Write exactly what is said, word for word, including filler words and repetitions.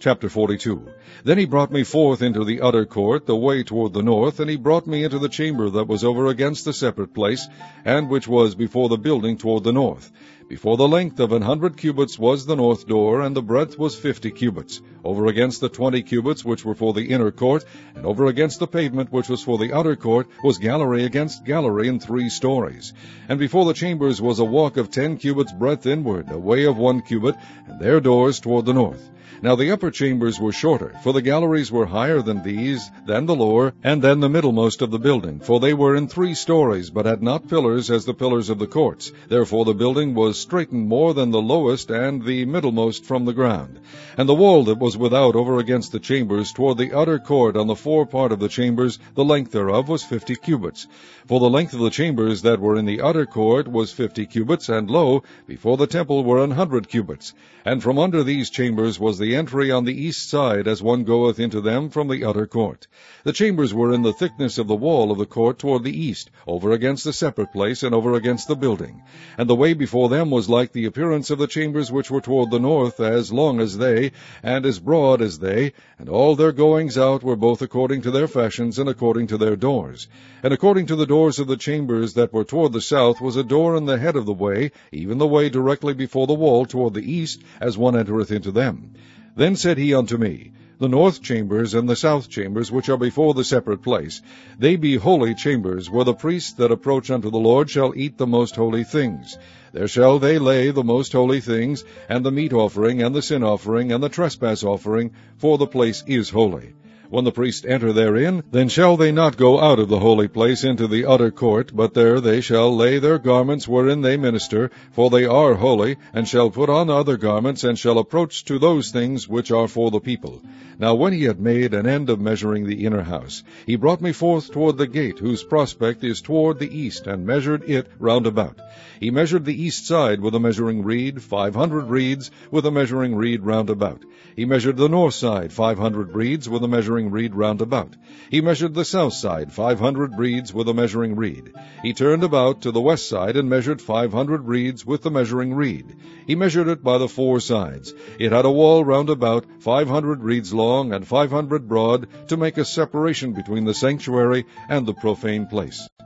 Chapter forty-two. Then he brought me forth into the utter court, the way toward the north, and he brought me into the chamber that was over against the separate place, and which was before the building toward the north. Before the length of an hundred cubits was the north door, and the breadth was fifty cubits. Over against the twenty cubits which were for the inner court, and over against the pavement which was for the outer court, was gallery against gallery in three stories. And before the chambers was a walk of ten cubits breadth inward, a way of one cubit, and their doors toward the north. Now the upper chambers were shorter, for the galleries were higher than these, than the lower, and than the middlemost of the building, for they were in three stories, but had not pillars as the pillars of the courts. Therefore the building was straitened more than the lowest and the middlemost from the ground. And the wall that was without over against the chambers toward the utter court on the fore part of the chambers, the length thereof was fifty cubits. For the length of the chambers that were in the utter court was fifty cubits, and lo, before the temple were an hundred cubits. And from under these chambers was the entry on the east side, as one goeth into them from the utter court. The chambers were in the thickness of the wall of the court toward the east, over against the separate place, and over against the building. And the way before them was like the appearance of the chambers which were toward the north, as long as they, and as broad as they, and all their goings out were both according to their fashions, and according to their doors. And according to the doors of the chambers that were toward the south was a door in the head of the way, even the way directly before the wall toward the east, as one entereth into them. Then said he unto me, The north chambers and the south chambers, which are before the separate place, they be holy chambers, where the priests that approach unto the Lord shall eat the most holy things. There shall they lay the most holy things, and the meat offering, and the sin offering, and the trespass offering, for the place is holy. When the priests enter therein, then shall they not go out of the holy place into the utter court, but there they shall lay their garments wherein they minister, for they are holy, and shall put on other garments, and shall approach to those things which are for the people. Now when he had made an end of measuring the inner house, he brought me forth toward the gate, whose prospect is toward the east, and measured it round about. He measured the east side with a measuring reed, five hundred reeds, with a measuring reed round about. He measured the north side, five hundred reeds, with a measuring reed round about. He measured the south side, five hundred reeds, with a measuring reed. He turned about to the west side, and measured five hundred reeds with the measuring reed. He measured it by the four sides. It had a wall round about, five hundred reeds long, and five hundred broad, to make a separation between the sanctuary and the profane place.